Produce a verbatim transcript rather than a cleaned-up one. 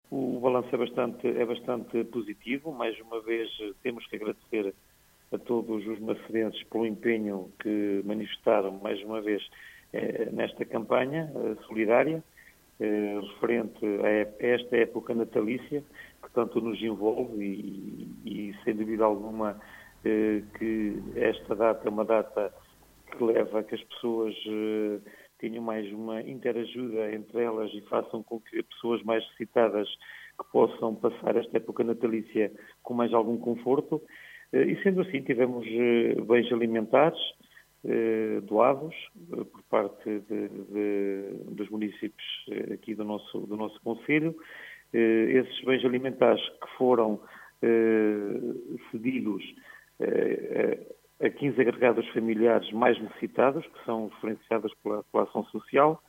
O balanço é bastante, é bastante positivo. Mais uma vez, temos que agradecer a todos os macedenses pelo empenho que manifestaram, mais uma vez, eh, nesta campanha eh, solidária, eh, referente a esta época natalícia, que tanto nos envolve e, e sem dúvida alguma, eh, que esta data é uma data que leva a que as pessoas eh, tenham mais uma interajuda entre elas e façam com que pessoas mais necessitadas que possam passar esta época natalícia com mais algum conforto. Eh, e sendo assim, tivemos eh, bens alimentares eh, doados eh, por parte de, de, dos municípios eh, aqui do nosso, do nosso concelho. Eh, esses bens alimentares que foram eh, cedidos eh, a quinze agregados familiares mais necessitados, que são referenciadas pela, pela ação social.